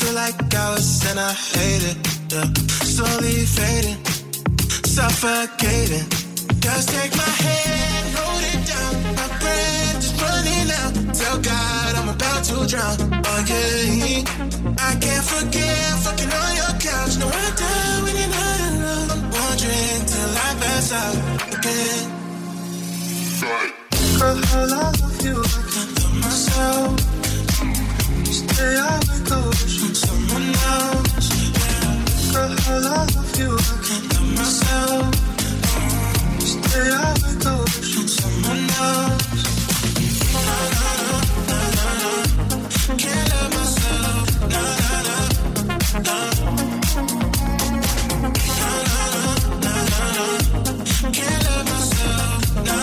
feel like hours and I hate it, yeah. Slowly fading, suffocating. Just take my hand, hold it down. My breath is running out. Tell God I'm about to drown. Oh yeah, I can't forget fucking on your couch. No, I die when you're not alone. I'm wandering till I pass out again. Girl, I love you, I can't love myself. Stay out and go from someone else. Girl, I love you, I can't love myself. Stay out and go from someone else. Can't love myself. Can't love myself.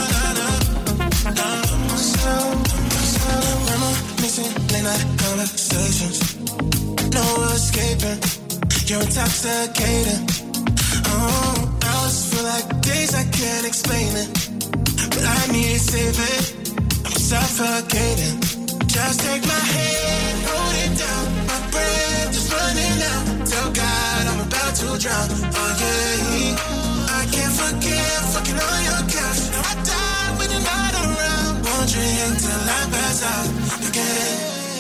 Missing late night conversations. No escaping. You're intoxicating. Oh, hours feel like days, I can't explain it. But I need saving. I'm suffocating. Just take my hand, hold it down. My breath is running out. Tell God I'm about to drown. Oh yeah, I can't forget fucking on your couch. Now I die when you're not around. Wandering till I pass out again.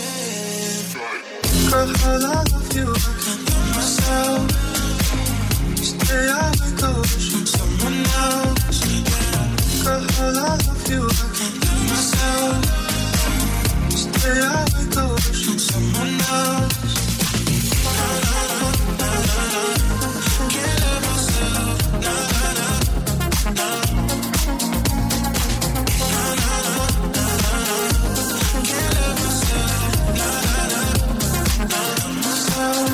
Girl, I love you, I can't love myself. Stay out and go from someone else. Girl, I love you, I can't love myself. Stay out and go from someone else. Can't love myself. Can't love myself.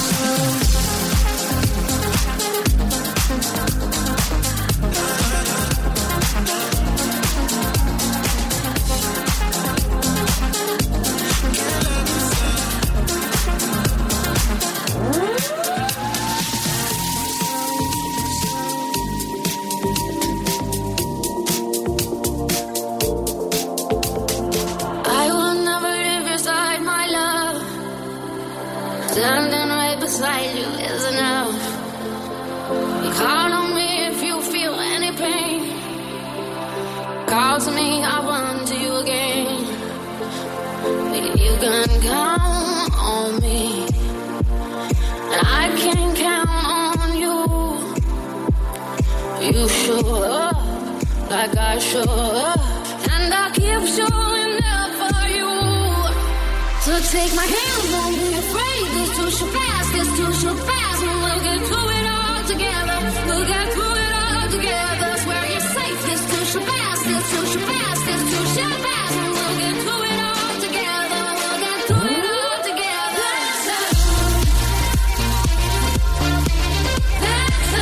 Standing right beside you is enough. You call on me if you feel any pain. Call to me, I'll run to you again. You can count on me, and I can count on you. You show up like I show up, and I'll keep showing up for you. So take my hand, don't be afraid. This too shall pass, this too shall pass, and we'll get through it all together. We'll get through it all together. Swear you're safe. This too shall pass, this too shall pass, this too shall pass, and we'll get through it all together. We'll get through it all together. That's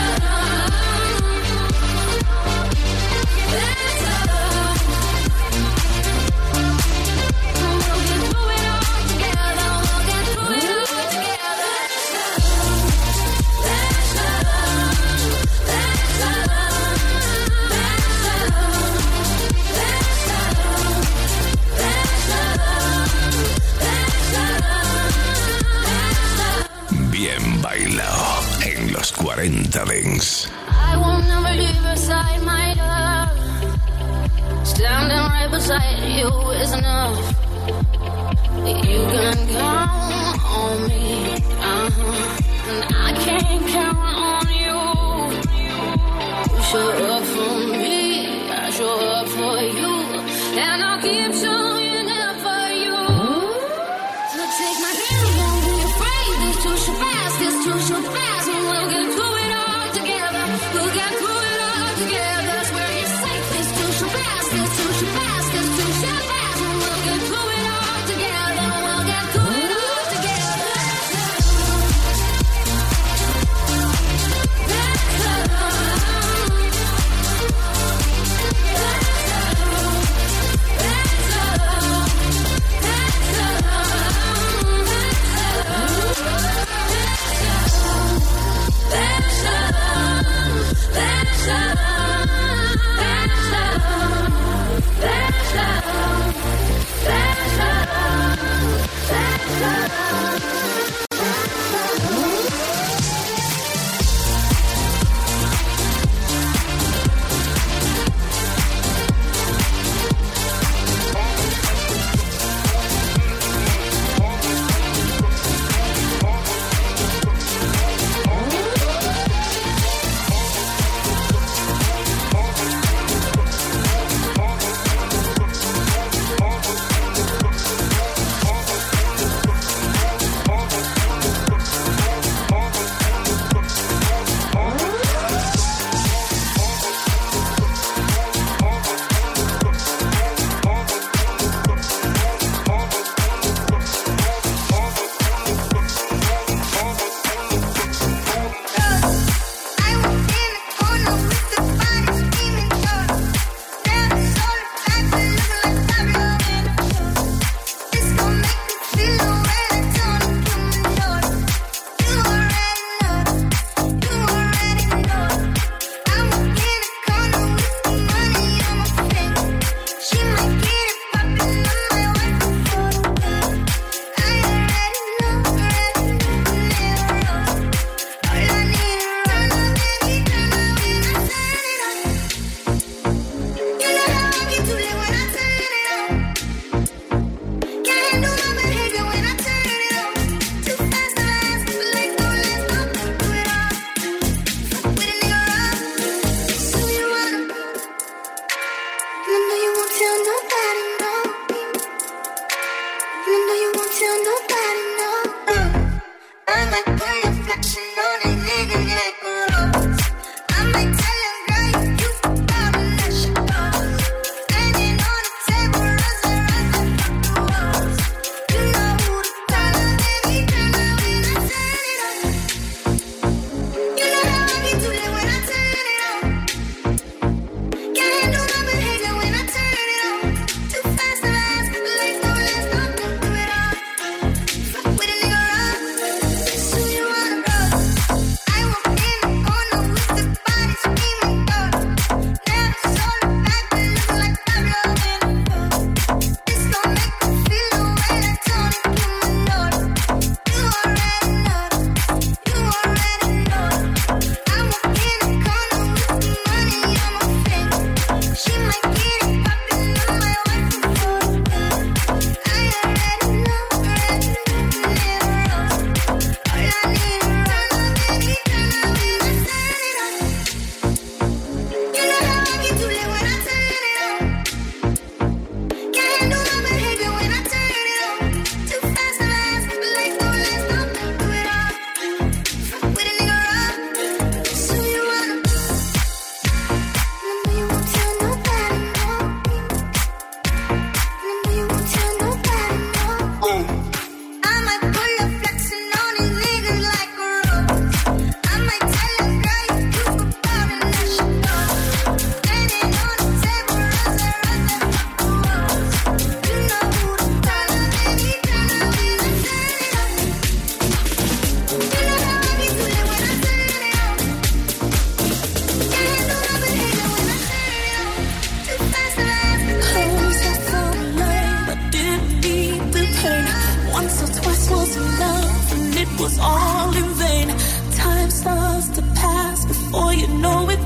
Bien bailado en los 40 Dents. I will never leave beside my love. Standing right beside you is enough. You can count on me, and I can't count on you. You show up for me, I show up for you, and I'll keep showing up for you. So take my hand, don't be afraid. This too shall pass, this too shall pass, and we'll get through it all together. We'll get through it all together. Swear you're safe. This too shall pass, this too shall pass, this too shall pass, and we'll get through it all together. We'll get through it all together.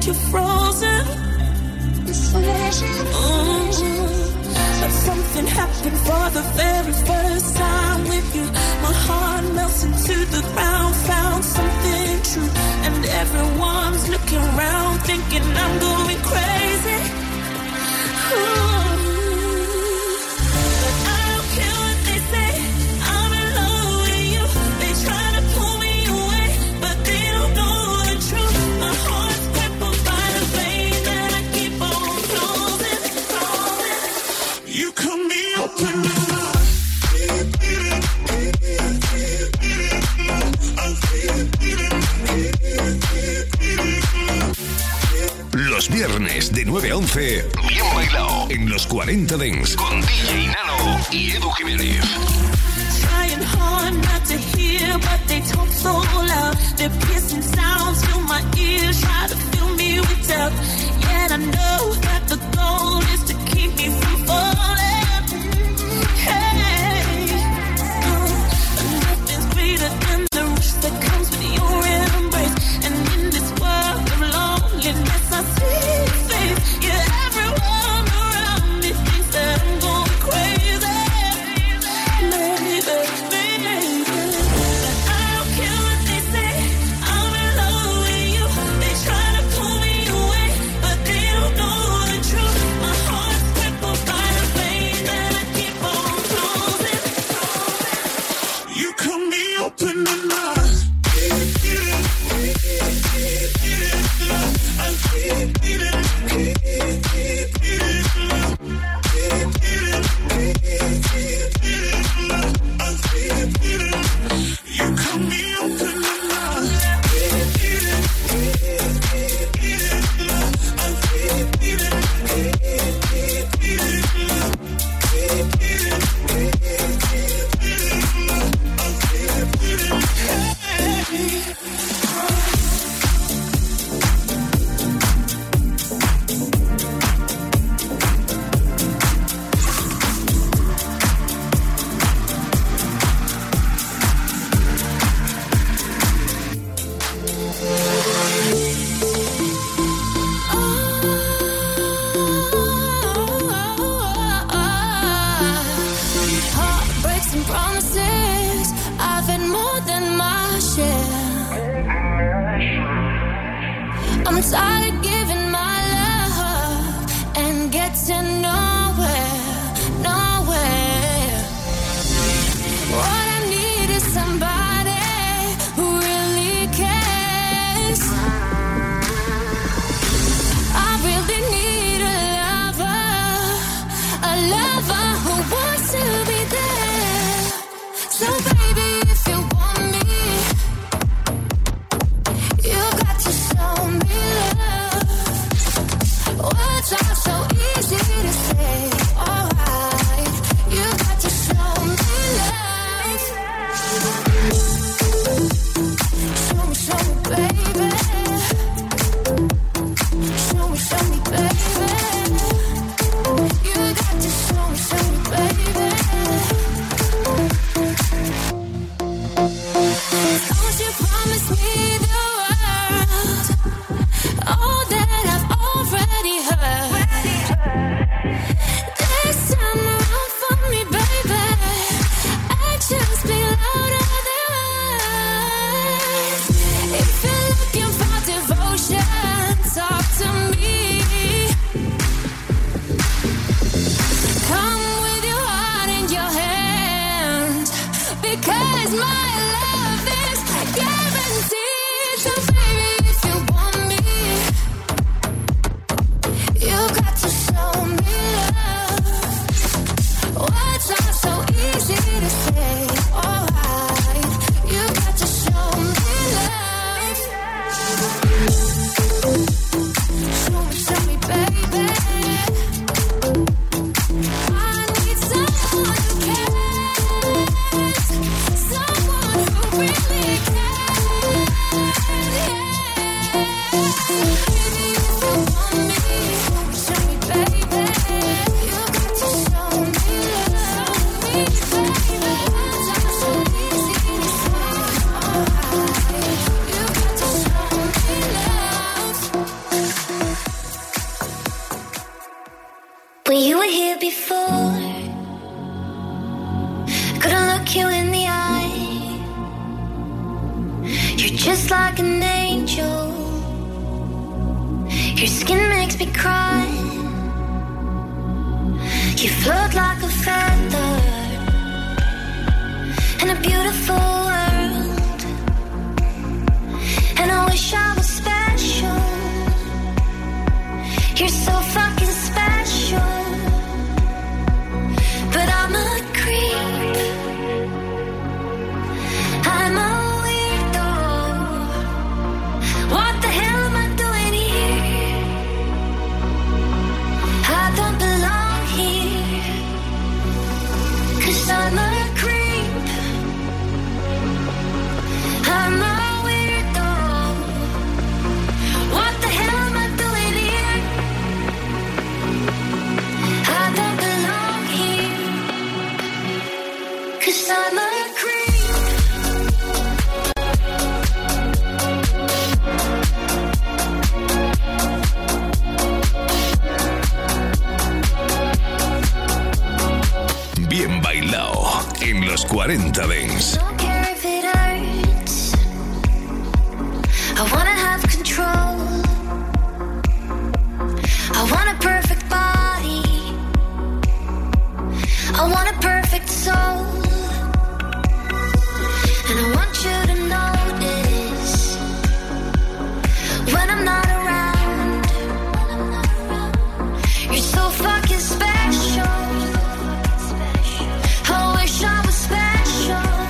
left you frozen. But something happened for the very first time with you. My heart melts into the ground, found something true. And everyone's looking around thinking I'm going crazy. But I don't care what they say, I'm in love with you. They try to pull me away, but they don't know the truth. My heart's crippled by the vein that I keep on closing. You cut me open and Los viernes de 9 a 11, bien bailado en los 40 Dance con DJ Nano y Edu Jiménez. Trying hard not to hear, but they talk so loud. Their piercing sounds fill my ears, try to fill me with doubt. Yet I know that the goal is to keep me from falling. Hey, nothing's greater than the rush that comes with your embrace. And in this world of loneliness, I see your face. Yeah, everyone around me thinks that I'm going crazy. Baby, but I don't care what they say, I'm in love with you. They try to pull me away, but they don't know the truth. My heart's crippled by the vein that I keep on closing. You cut me open and You're just like an angel. Your skin makes me cry. You float like a feather in a beautiful world. And I wish I was special. You're so fucking special. But I'm a creep. I'm a weirdo. What the hell am I doing here? I don't belong here. 'Cause I'm a creep. I'm a weirdo. What the hell am I doing here? I don't belong here. 'Cause I'm a creep. Bien bailado en los 40 Dance. Don't care if it hurts. I wanna have control. I want a perfect body. I want a perfect soul. And I want you to notice when I'm not around. You're so fucking special. I wish I was special.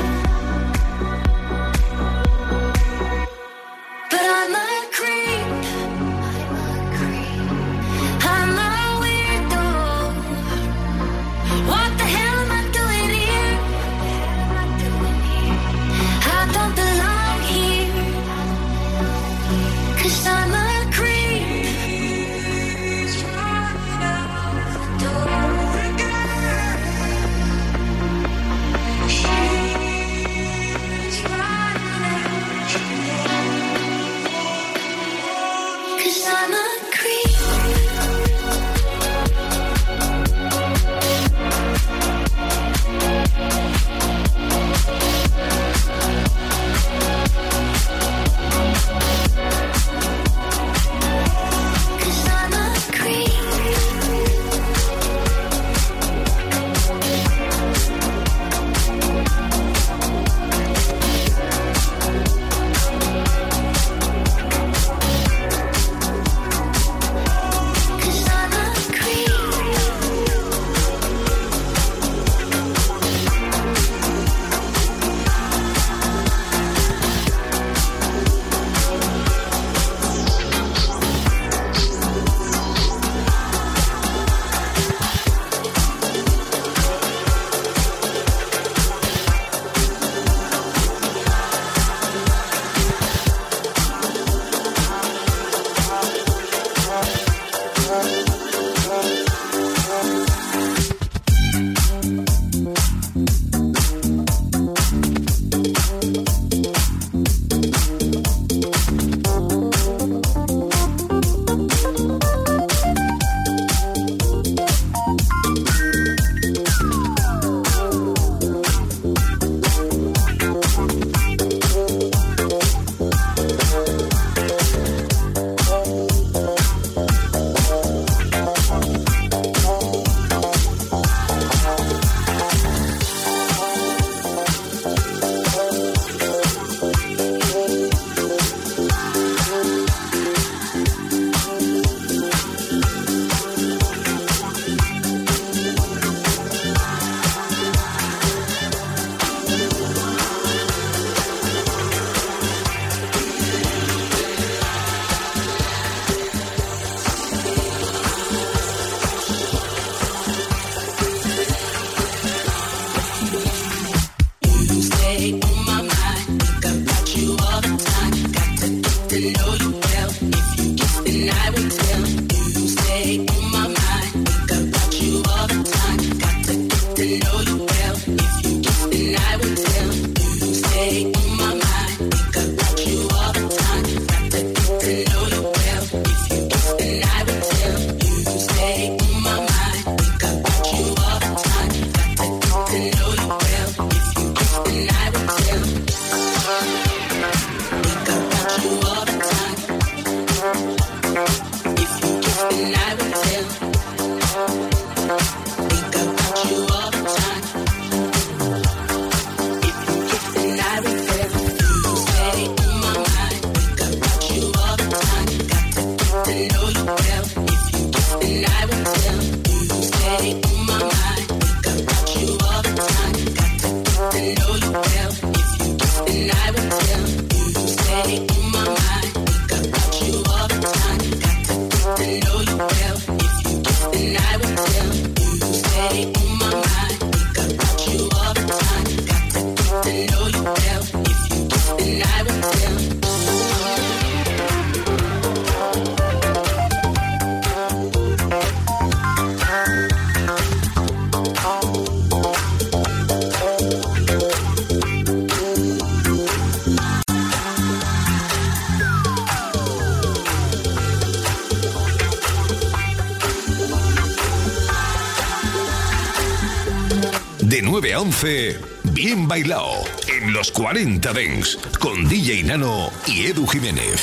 9 a 11, Bien Bailao, en los 40 Dance, con DJ Nano y Edu Jiménez.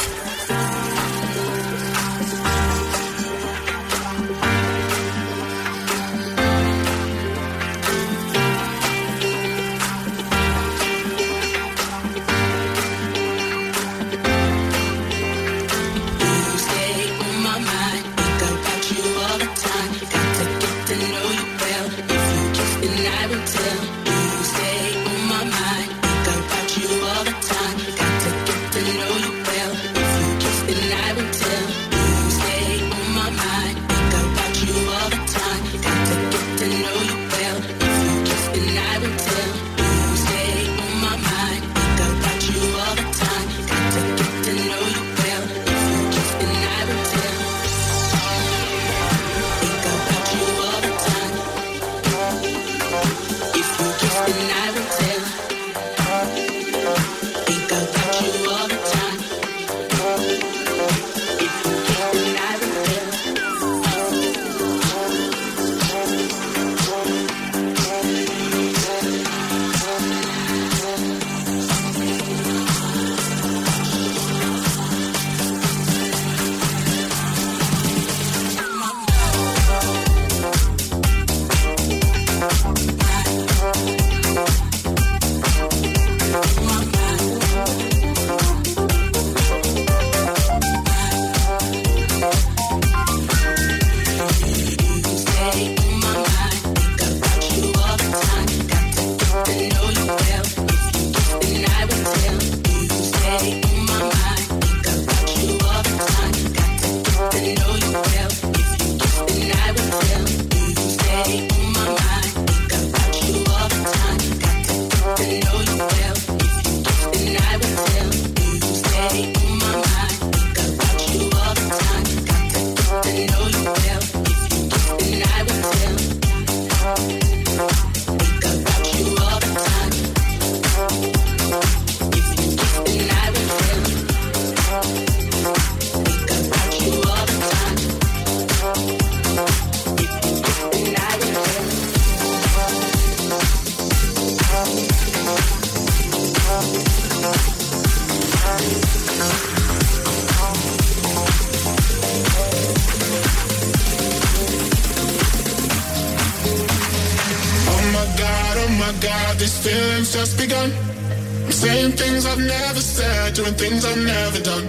Just begun. I'm saying things I've never said, doing things I've never done.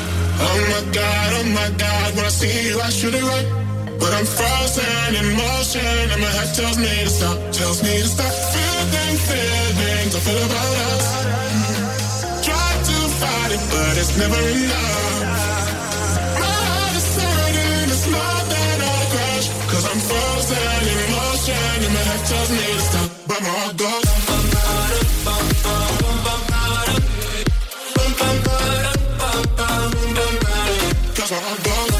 Oh my God, when I see you I should it right. But I'm frozen in motion and my head tells me to stop. Tells me to stop feelings I feel about us. Try to fight it, but it's never enough. My heart is certain it's more than a crash. Cause I'm frozen in motion and my head tells me to stop. But my heart goes cause my heart goes.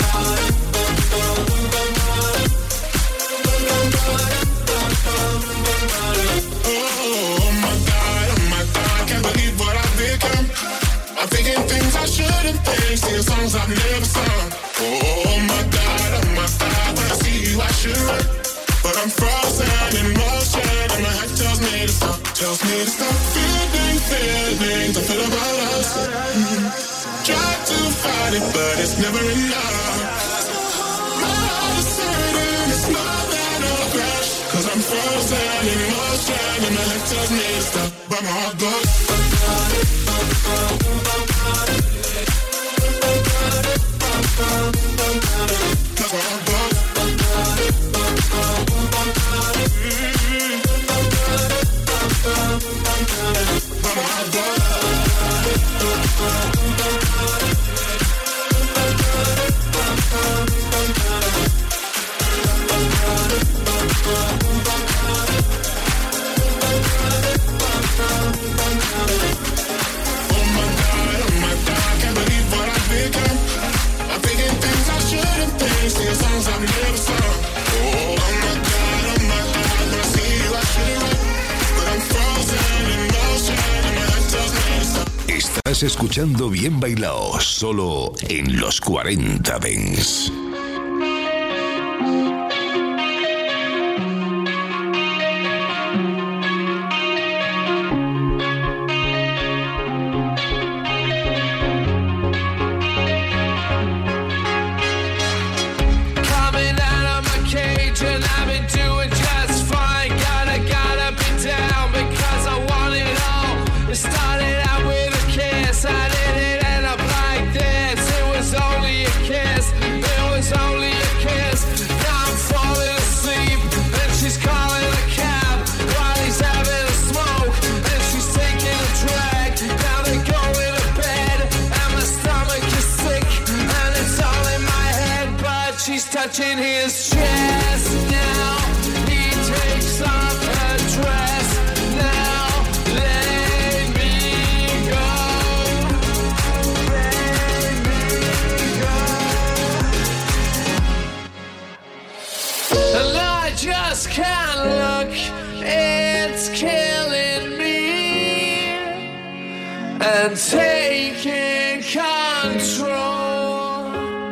Oh my God, can't believe what I've become. I'm thinking things I shouldn't think, singing songs I've never sung. Oh my God, when I see you I should run. But I'm frozen in motion and my head tells me to stop. Tells me to stop feelings I feel about us. Try to fight it, but it's never enough. My heart is certain it's more than a crash. Cause I'm frozen in motion and my head tells me to stop. But my heart goes. Cause my heart goes. But my heart goes. Estás escuchando Bien Bailao, solo en los 40 Dance. touching his chest now. He takes off her dress now. Let me go. Let me go. And I just can't look. It's killing me. And taking control.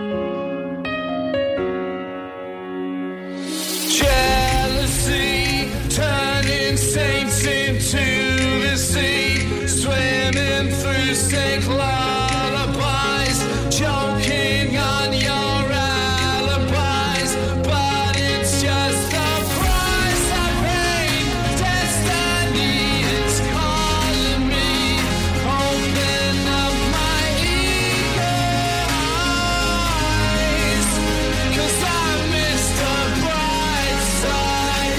Jealousy turning saints into the sea, swimming through sick lullabies, choking on your alibis, but it's just the price I paid. Destiny is calling me. Open up my eager eyes, 'cause I missed the bright side.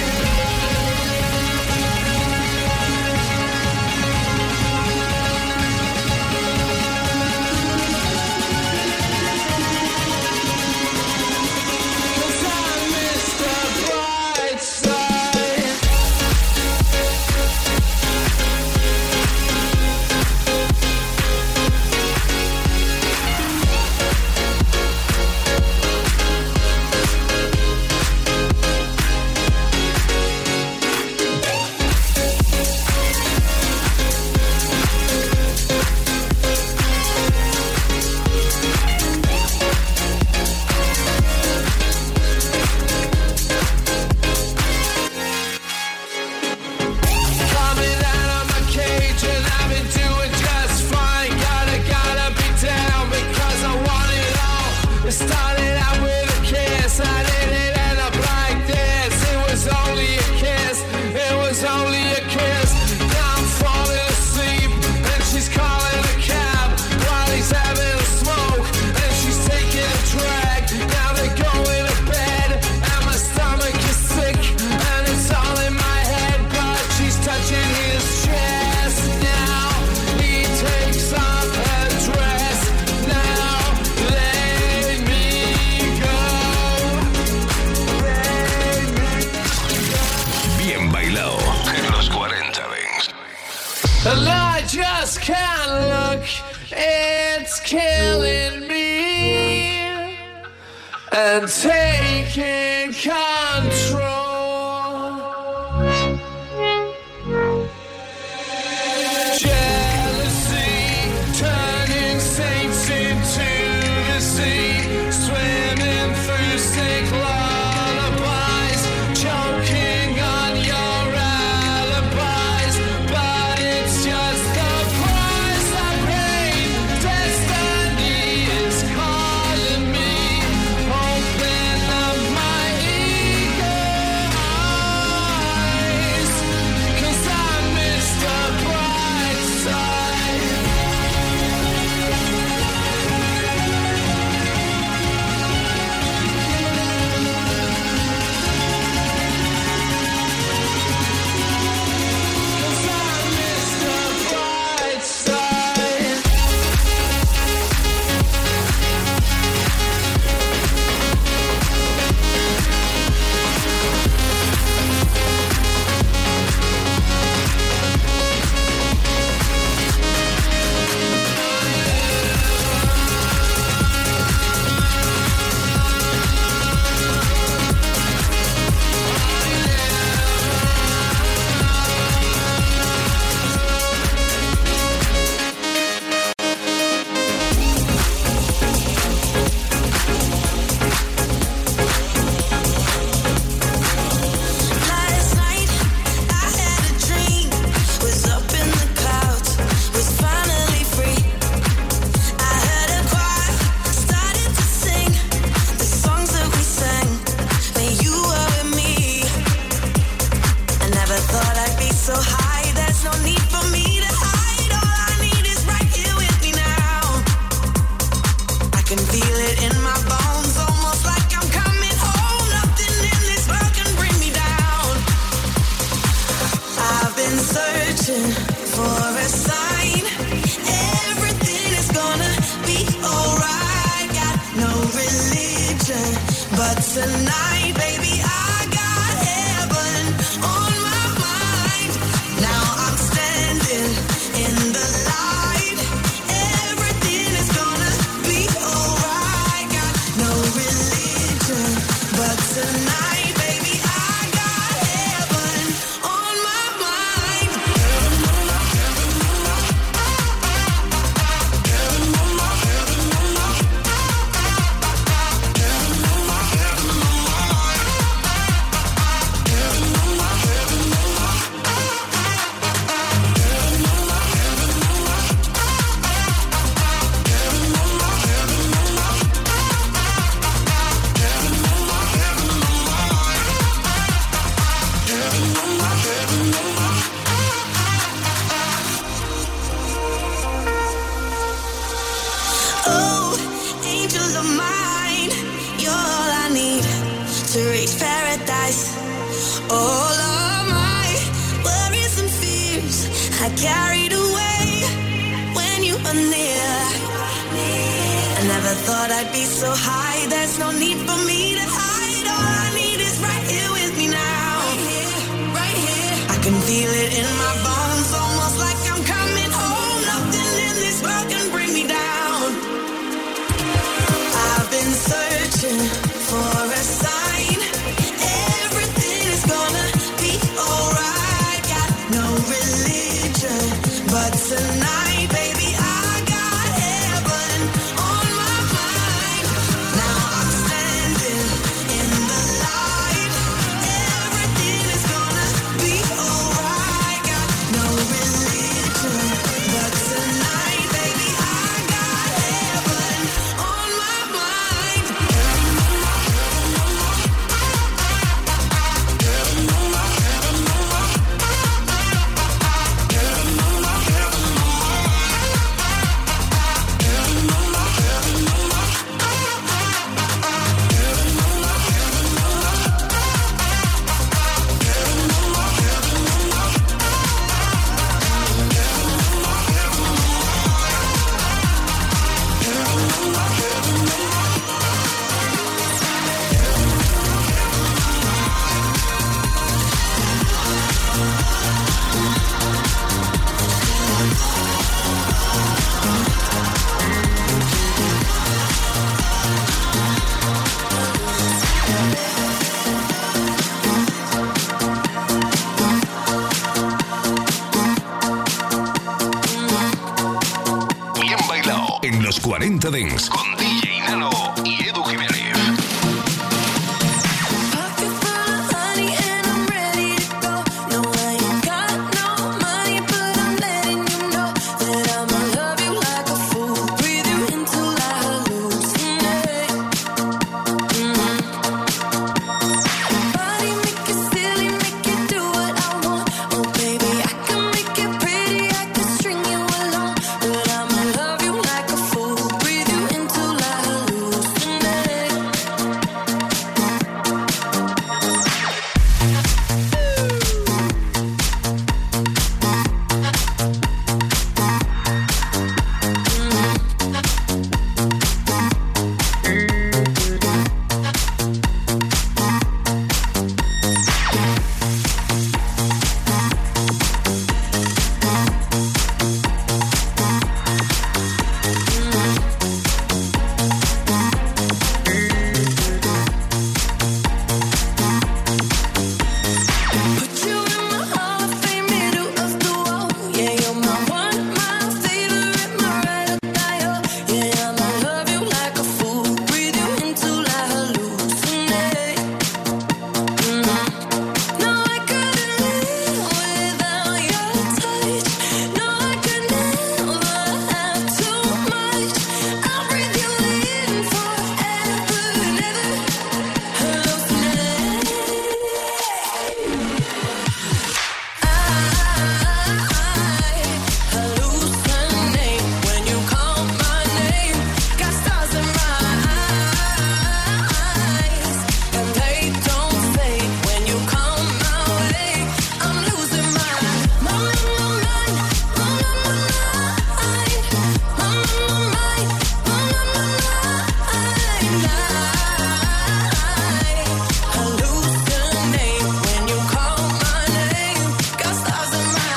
Coming out of my cage and I've been doing just fine. Gotta be down because I want it all. It started out with a kiss, I didn't end up like this. It was only a kiss, it was only a kiss. Now I'm falling asleep and she's calling a cab while he's having a smoke and she's taking a drag. Now they're going to bed and my stomach is sick and it's all in my head, but she's touching his chest now. He takes off her dress now. Let me go. Bien bailado en los 40 Dance. And I just can't look, it's killing me. And taking control. Jealousy turning saints into the sea, swimming through sick lullabies, choking on your alibis, but it's just the price I paid. Destiny is calling me. Open up my eager are near. I never thought I'd be so high. There's no need for me to hide. All I need is right here with me now. Right here. I can feel it in my bones, almost like I'm coming home. Nothing in this world can bring me down. I've been searching for a sign. Everything is gonna be alright. Got no religion, but tonight, baby, I got heaven on my mind. Now I'm standing in the light. Everything is gonna be alright. Got no religion, but tonight, baby, I got heaven on my mind. Bien bailado en los 40 Dents con DJ Nano y Edu Jiménez. Pocket full of honey and I'm ready to go. No, I ain't got no money, but I'm letting you know that I'ma love you like a fool. Breathe you until I hallucinate. Body make it silly, make you do what I want. Oh baby, I can make it pretty, I can string you along. But I'ma love you like a fool. Breathe you until I hallucinate. Put you in my Hall of Fame, middle of the wall. Yeah, you're my one, my favorite, my ride or die. Oh, yeah, I'ma love you like a fool. Breathe you until I hallucinate. No, I couldn't live without your touch. No, I could never have too much. I'll breathe you in forever and ever. Hallucinate. I hallucinate when you call my name. Got stars in my eyes, and they don't fade when you come my way. I'm losing my mind, hallucinate when you call my name. Got stars in my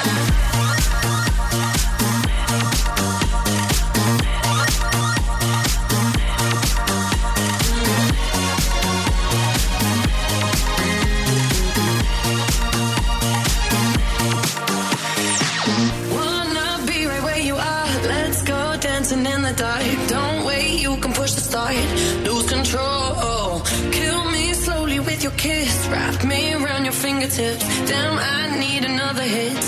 wanna be right where you are. Let's go dancing in the dark. Don't wait, you can push the start. Lose control. Kill me slowly with your kiss. Wrap me around your fingertips. Damn, I need another hit.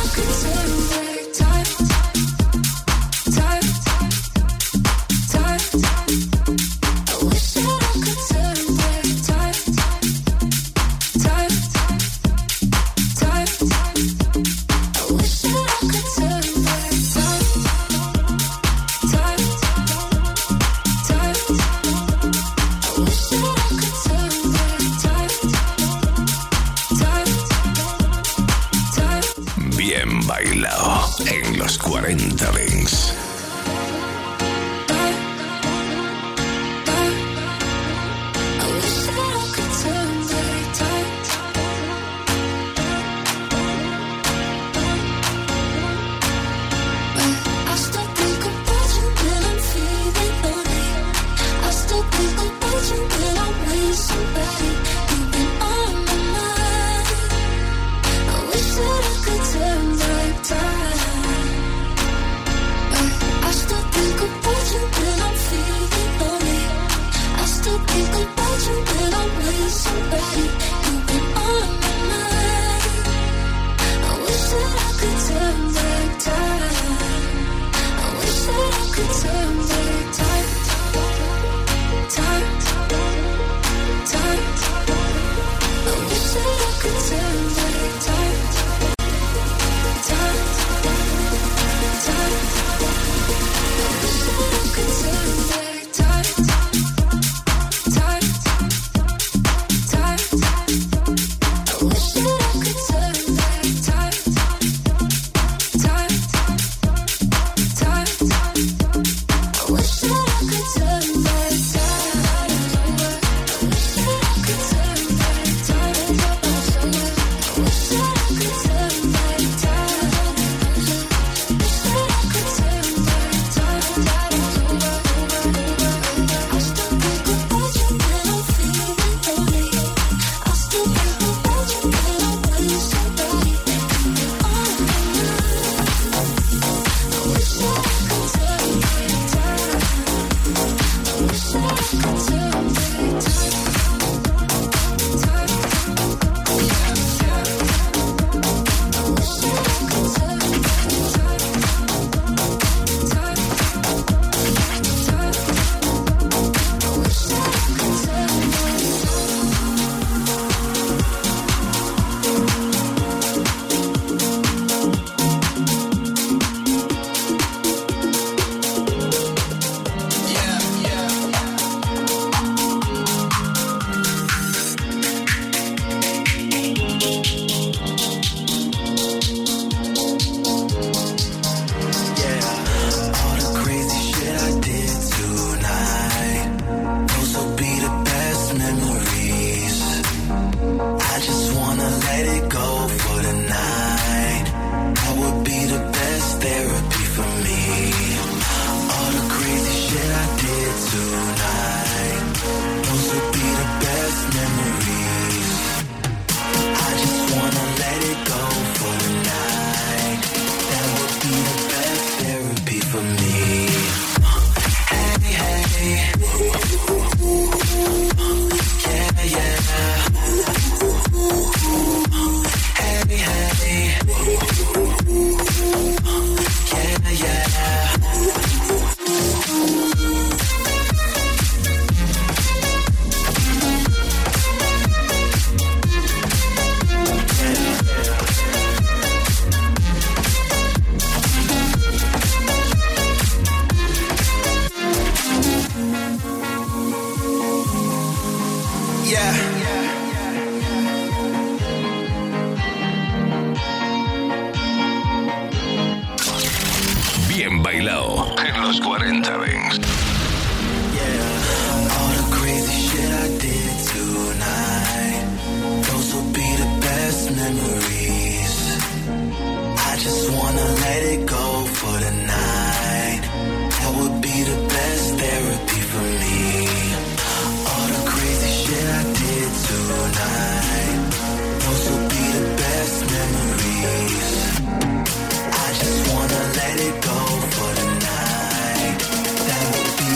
Bien bailado en los 40 Dance. All the crazy shit I did tonight, those will be the best memories. I just wanna let it go for the night. That would be the best therapy for me. All the crazy shit I did tonight, those will be the best memories. I just wanna let it go for the night. That would be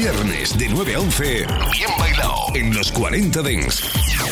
viernes de 9 a 11, Bien Bailao, en los 40 Dance.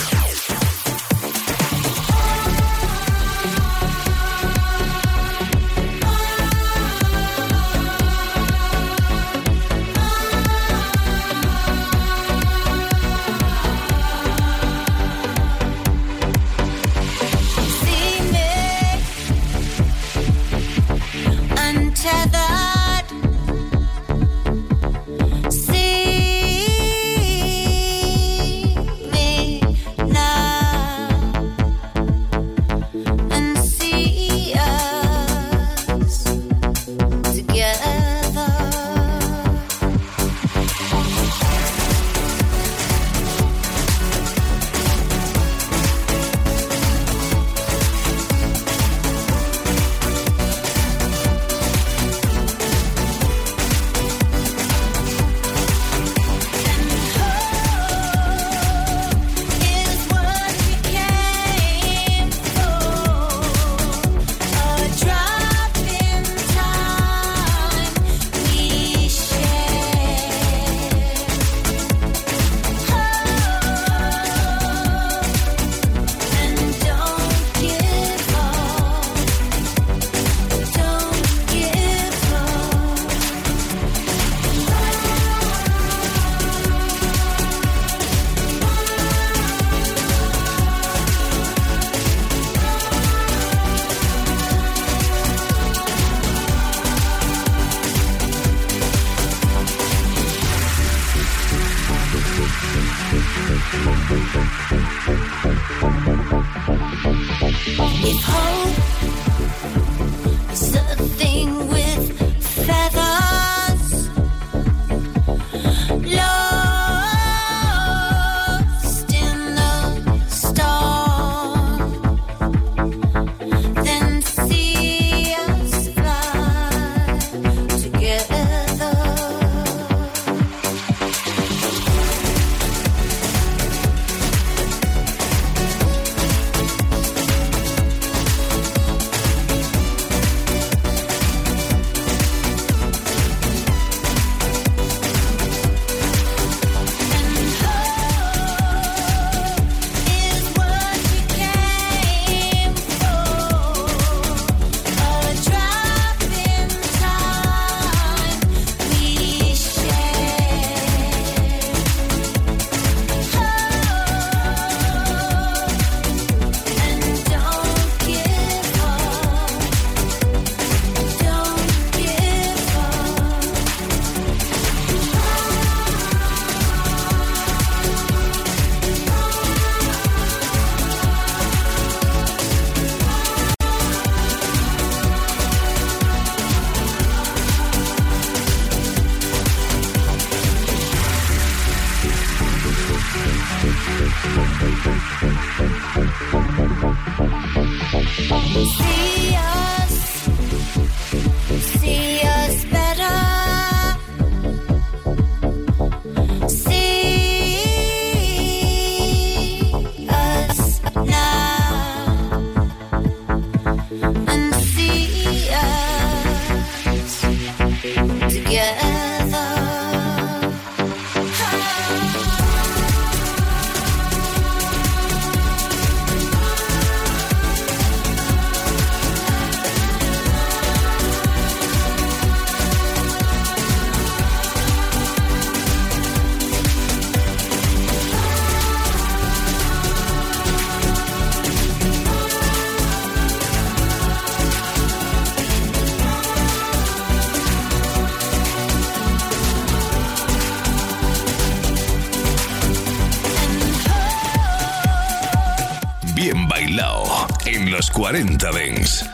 Bien Bailao, en los 40 Dance.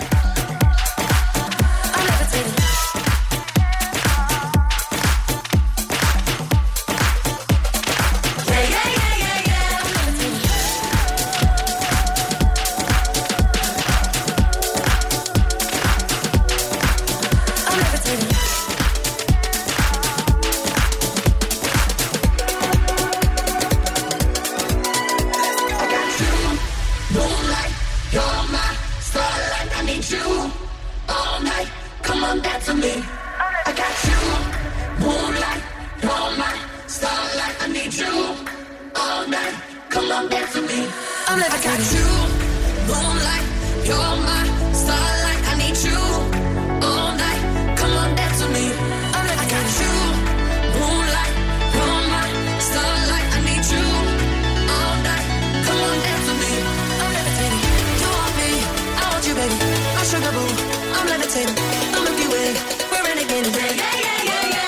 Come on, dance with me. I got you, moonlight, you're my starlight, I need you all night. Come on, dance with me. I'm levitating. I got you, moonlight. You're my starlight, I need you all night. Come on, dance with me. I'm levitating. I got you, moonlight. You're my starlight, I need you all night. Come on, dance with me. I'm levitating. You want me, I want you, baby. My sugar boo, I'm levitating. The Milky Way, we're renegading. Yeah, yeah, yeah, yeah, yeah.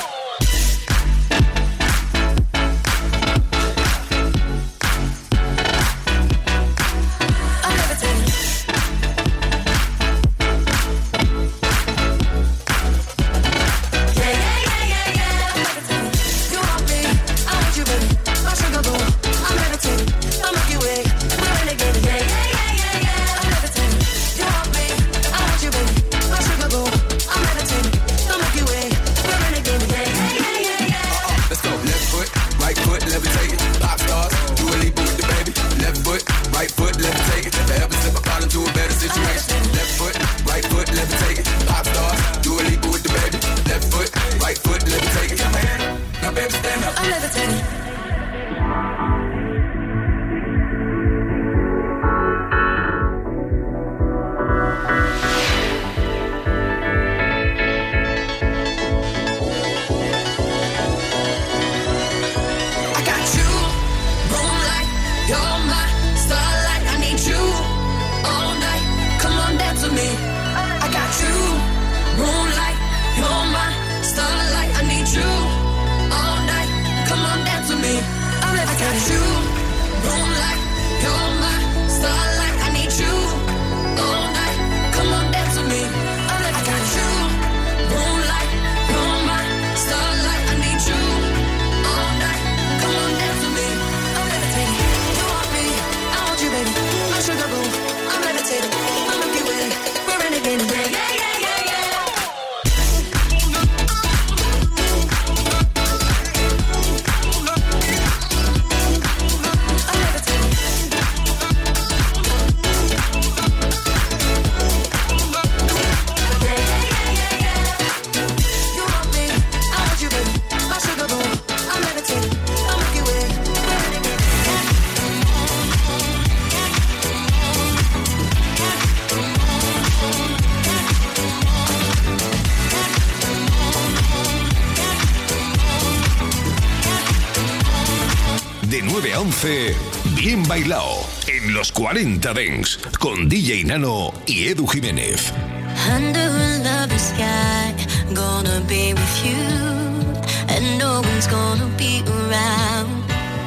De 9 a 11, Bien Bailao, en los 40 Dance, con DJ Nano y Edu Jiménez. Under a lovely sky, gonna be with you, and no one's gonna be around.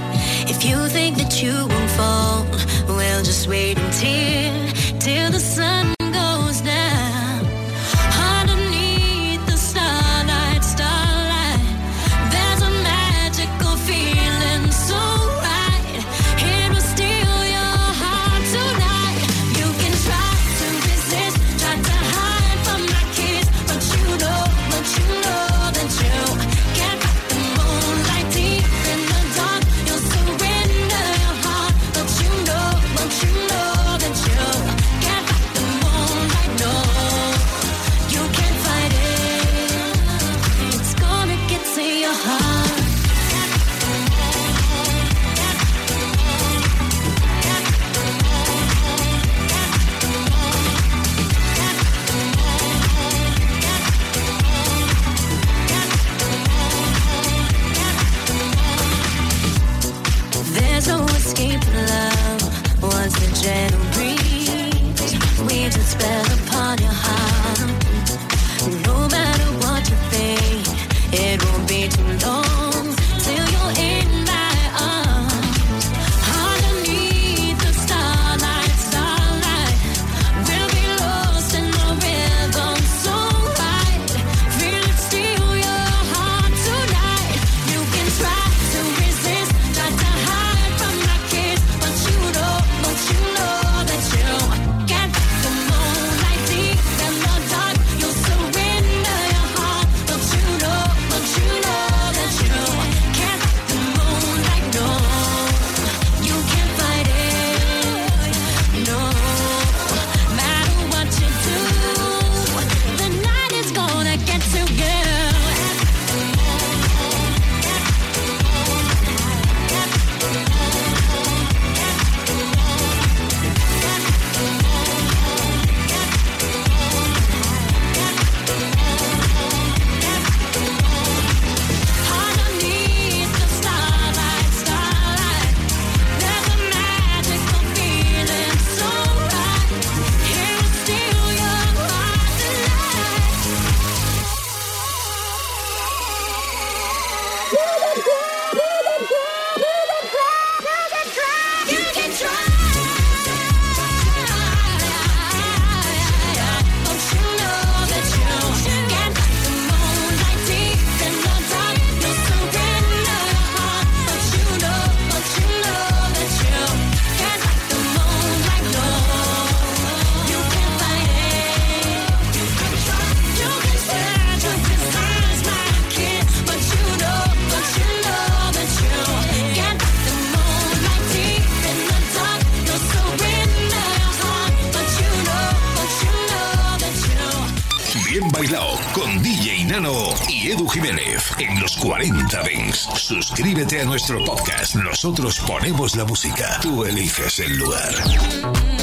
If you think that you won't fall, well, just wait till the sun goes down. Underneath the starlight, there's a magical feeling so right. It will steal your heart tonight. You can try to resist, try to hide from my kiss, but you know that you can't fight the moonlight deep in the dark. You'll surrender your heart, but you know that you can't fight. Bailao con DJ Nano y Edu Jiménez en los 40 Dents. Suscríbete a nuestro podcast. Nosotros ponemos la música. Tú eliges el lugar.